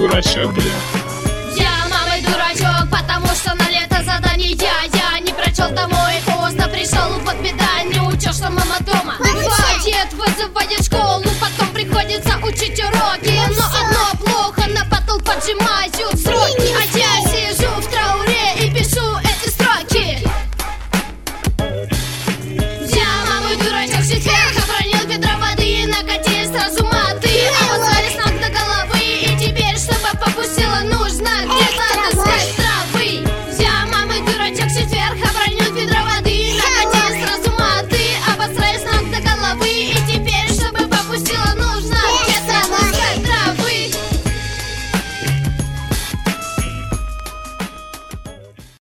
дурачок, бля. Я мамой дурачок, потому что на лето задание я не прочел домой, поздно пришел, вот беда, не учил, что мама дома. Дед вызывает школу, потом приходится учить уроки, но одно плохо, на батл поджимать.